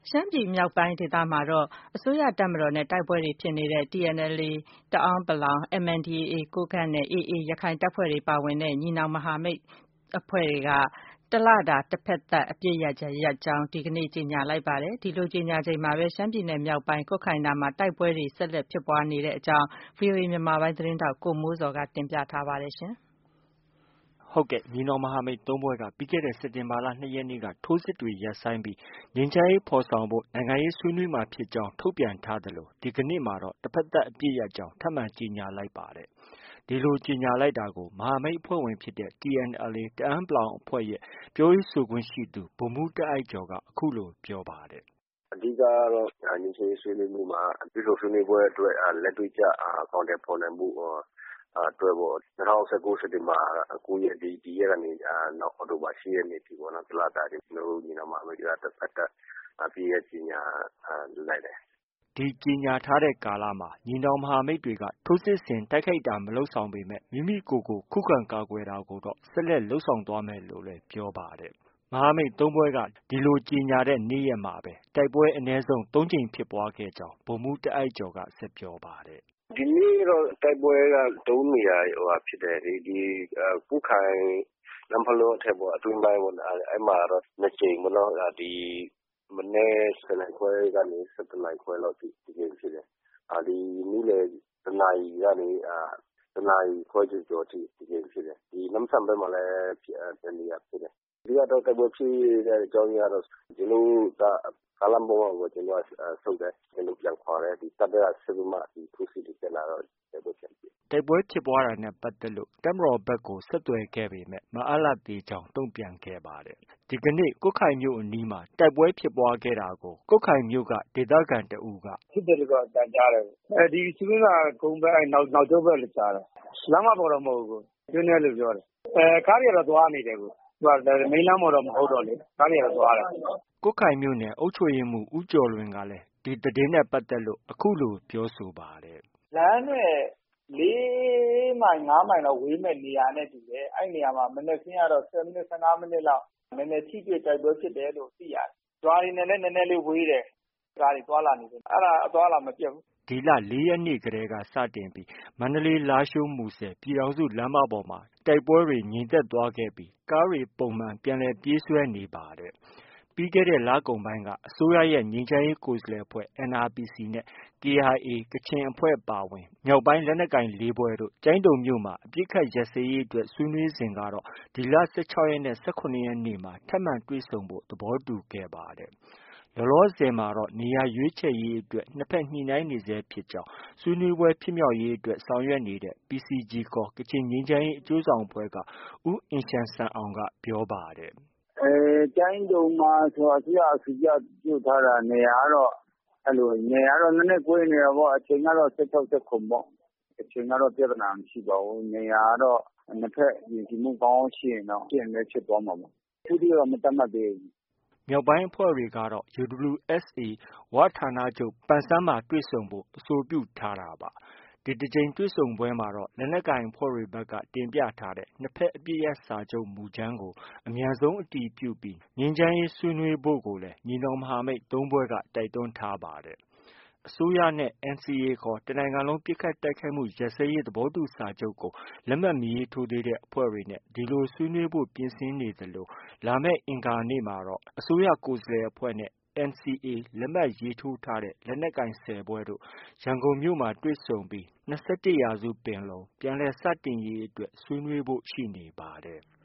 ရှမ်းပြည်မြောက်ပိုင်းဒေသမှာတော့အစိုးရတပ်မတော်နဲ့တိုက်ပွဲတွေဖြစ်နေတဲ့ TNLA တအာင်းပလောင် MNDAA ကိုးကန့်နဲ့ AA ရခိုင်တပ်ဖွဲ့တွေပါဝင်တဲ့ ညီနောင်မဟာမိတ်အဖွဲ့တွေက တလတာ တဖက်သတ်အပစ်ရပ်ကြောင်း ဒီကနေ့ ကြေညာလိုက်ပါတယ်။ ဒီလိုကြေညာချိန်မှာပဲ ရှမ်းပြည်နယ်မြောက်ပိုင်း ကွတ်ခိုင်နားမှာ တိုက်ပွဲတွေ ဆက်လက်ဖြစ်ပွားနေတဲ့အကြောင်း ဗွီအိုအေမြန်မာပိုင်းသတင်းထောက် ကိုမိုးဇော်က တင်ပြထားပါတယ်။ညီနောင်မဟာမိတ် ၃ဖွဲ့က ပြီးခဲ့တဲ့ စက်တင်ဘာလ ၂ရက်နေ့က ထိုးစစ်တွေ ရပ်ဆိုင်းပြီး ငြိမ်းချမ်းရေးဖော်ဆောင်ဖို့ နိုင်ငံရေးဆွေးနွေးမှာဖြစ်ကြောင်း ထုတ်ပြန်ထားသလို ဒီကနေ့မှာတော့ တဖက်သတ်အပစ်ရပ်ကြောင်း ထပ်မံကြေညာလိုက်ပါတယ်။ ဒီလိုကြေညာလိုက်တာကို မဟာမိတ်အဖွဲ့ဝင်ဖြစ်တဲ့ TNLA တအာင်းပလောင်အဖွဲ့ရဲ့ ပြောရေးဆိုခွင့်ရှိသူ ဗိုလ်မှူးတာ့အိုက်ကျော်က အခုလို ပြောပါတယ်။ “အဓိကကတော့ ငြိမ်းချမ်းရေးဆွေးနွေးမှုမှာ တွေ့ဆုံဆွေးနွေးပွဲအတွက် လက်တွေ့ကျ အကောင်အထည်ဖော်နိုင်ဖို့အတွက်ပေါ့။ ၂၀၁၉ စက်တင်ဘာ ၉ ရက် ဒီရက်ကနေ အောက်တိုဘာ ၈ ရက်နေ့အထိ တလတာ ကျနော်တို့ ညီနောင်မဟာမိတ်တွေက တဖက်သတ်အပစ်ရပ်ကြေညာလိုက်တယ်။ ” ဒီကြေညာထားတဲ့ကာလမှာ ညီနောင်မဟာမိတ်တွေက ထိုးစစ်ဆင်တိုက်ခိုက်တာမလုပ်ဆောင်ပေမဲ့ မိမိကိုယ်ကို ခုခံကာကွယ်တာကိုတော့ ဆက်လက်လုပ်ဆောင်သွားမယ်လို့လည်း ပြောပါတယ်။ မဟာမိတ် ၃ဖွဲ့က ဒီလိုကြေညာတဲ့နေ့ရက်မှာပဲ တိုက်ပွဲအနည်းဆုံး ၃ကြိမ်ဖြစ်ပွားခဲ့ကြောင်း ဗိုလ်မှူးတာ့အိုက်ကျော်က ဆက်ပြောပါတယ်။ “ဒီနေ့တော့ တိုက်ပွဲက ၃နေရာဖြစ်တယ်လေ။ ကွတ်ခိုင် နမ့်ဖလွန်းအထက်ပေါ့ အတွင်းပိုင်းပေါ့။ အဲဒီမှာတော့ ၂ကြိမ်ပေါ့နော်။ မနက် ၁၀နာရီခွဲကနေ ၁၁နာရီခွဲလောက်အထိ တစ်ကြိမ်ဖြစ်တယ်။ နေ့လည် ၁နာရီကနေ ၁နာရီခွဲကျော်ကျော်အထိ တစ်ကြိမ်ဖြစ်တယ်။ နမ့်ဆန်ဘက်မှာလည်း တစ်နေရာဖြစ်တယ်။ အဓိကတိုက်ပွဲဖြစ်တဲ့အကြောင်းရင်းကတော့ ကျနော်တို့က ကားလမ်းပေါ်မှာ ဆုတ်တယ်။ ကျနော်တို့ ပြန်ခွာတယ်။ တပ်ဘက်က ဆက်ပြီးမှ ထိုးစစ်တွေ တက်လာတော့ တိုက်ပွဲပြန်ဖြစ်တယ်။ ” တိုက်ပွဲဖြစ်ပွားတာနဲ့ပတ်သက်လို့ တပ်မတော်ဘက်ကို ဆက်သွယ်ခဲ့ပေမဲ့ မအားလပ်သေးကြောင်း တုံ့ပြန်ခဲ့ပါတယ်။ ဒီကနေ့ ကွတ်ခိုင်မြို့အနီးမှာ တိုက်ပွဲဖြစ်ပွားခဲ့တာကို ကွတ်ခိုင်မြို့က ဒေသခံတစ်ဦးကဖြစ်တယ်လို့တော့ အသံကြားတယ်။ ဒီဆီးမင်းသာကုန်းဘက် နောက်ကျောဘက်လို့ ကြားတယ်။ လမ်းမပေါ်တော့ မဟုတ်ဘူး။ အတွင်းထဲလို့ ပြောတယ်။ ကားတွေကတော့ သွားနေတယ်။ မိန်းလမ်းပေါ်တော့ မဟုတ်တော့လေ။ ကားတွေကတော့ သွားတယ်။ ” ကွတ်ခိုင်မြို့နယ် အုပ်ချုပ်ရေးမှူး ဦးကျော်လွင်ကလည်း ဒီသတင်းနဲ့ပတ်သက်လို့ အခုလို ပြောဆိုပါတယ်။ “လမ်းနဲ့ ၄မိုင် ၅မိုင်လောက် ဝေးမယ့်နေရာနဲ့ တူတယ်။ အဲဒီနေရာမှာ မနက်ခင်းကတော့ ၁၀မိနစ် ၁၅မိနစ်လောက် နည်းနည်းထိတွေ့တိုက်ပွဲဖြစ်တယ်လို့ သိရတယ်။ ရွာတွေနဲ့လည်း နည်းနည်းလေး ဝေးတယ်။ ကားတွေ သွားလာနေတယ်။ အဲဒါ အသွားအလာမပြတ်ဘူး။ ” ဒီလ ၄ရက်နေ့တည်းက စတင်ပြီး မန္တလေး-လားရှိုး- မူဆယ် ပြည်ထောင်စုလမ်းမပေါ်မှာ တိုက်ပွဲတွေ ငြိမ်သက်သွားခဲ့ပြီး ကားတွေ ပုံမှန်ပြန်လည်ပြေးဆွဲနေပါတယ်။ ပြီးခဲ့တဲ့လကုန်ပိုင်းက အစိုးရရဲ့ ငြိမ်းချမ်းရေးကိုယ်စားလှယ်အဖွဲ့ NRPC နဲ့ KIA ကချင်အဖွဲ့အပါအဝင် မြောက်ပိုင်းလက်နက်ကိုင် ၄ဖွဲ့တို့ ကျိုင်းတုံမြို့မှာ အပစ်အခတ်ရပ်စဲရေးအတွက် ဆွေးနွေးစဉ်ကတော့ ဒီလ ၁၆ရက်နဲ့ ၁၇ရက်နေ့မှာ ထပ်မံတွေ့ဆုံဖို့ သဘောတူခဲ့ပါတယ်။ လောလောဆည်မှာတော့ နေရာရွေးခြယ်ရေးအတွက် နှစ်ဘက်ညှိနှိုင်းနေဆဲဖြစ်ကြောင်း ဆွေးနွေးပွဲဖြစ်မြောက်ရေးအတွက် ဆောင်ရွက်နေတဲ့ PCG ခေါ် ကချင်ငြိမ်းချမ်းရေးအကျိုးဆောင်အဖွဲ့က ဦးအင်ရှန်ဆန်အောင်က ပြောပါတယ်။ “ကျိုင်းတုံမှာဆိုတာ အစိုးရက အဆိုပြုထားတာ နေရာကတော့ နည်းနည်းကွေးနေတာပေါ့။ အချိန်ကတော့ ၁၆-၁၇ပေါ့။ အချိန်ကတော့ ပြဿနာမရှိပါဘူး။ နေရာကတော့ နှစ်ဘက်ယုံကြည်မှုကောင်းကောင်းရှိရင်တော့ ဖြစ်ရင်လည်း ဖြစ်သွားမှာပေါ့။ အခုထိတော့ မသတ်မှတ်သေးဘူး။ ” မြောက်ပိုင်းအဖွဲ့တွေကတော့ UWSA ဝဌာနချုပ် ပန်ဆန်းမှာ တွေ့ဆုံဖို့ အဆိုပြုထားတာပါ။ ဒီတစ်ကြိမ်တွေ့ဆုံပွဲမှာတော့ လက်နက်ကိုင်အဖွဲ့တွေဘက်က တင်ပြထားတဲ့ နှစ်ဘက်အပစ်ရပ်စာချုပ်မူကြမ်းကို အမြန်ဆုံးအတည်ပြုပြီး ငြိမ်းချမ်းရေးဆွေးနွေးဖို့ကိုလည်း ညီနောင်မဟာမိတ် ၃ဖွဲ့က တိုက်တွန်းထားပါတယ်။ အစိုးရနဲ့ NCA ခေါ် တစ်နိုင်ငံလုံးပစ်ခတ်တိုက်ခိုက်မှုရပ်စဲရေးသဘောတူစာချုပ်ကို လက်မှတ်မရေးထိုးသေးတဲ့အဖွဲ့တွေနဲ့ ဒီလို ဆွေးနွေးဖို့ ပြင်ဆင်နေသလို လာမယ့် အင်္ဂါနေ့မှာတော့ အစိုးရကိုယ်စားလှယ်အဖွဲ့နဲ့ NCA လက်မှတ်ရေးထိုးထားတဲ့ လက်နက်ကိုင် ၁၀ဖွဲ့တို့ ရန်ကုန်မြို့မှာ တွေ့ဆုံပြီး ၂၁ရာစုပင်လုံ ပြန်လည်စတင်ရေးအတွက် ဆွေးနွေးဖို့ ရှိနေပါတယ်။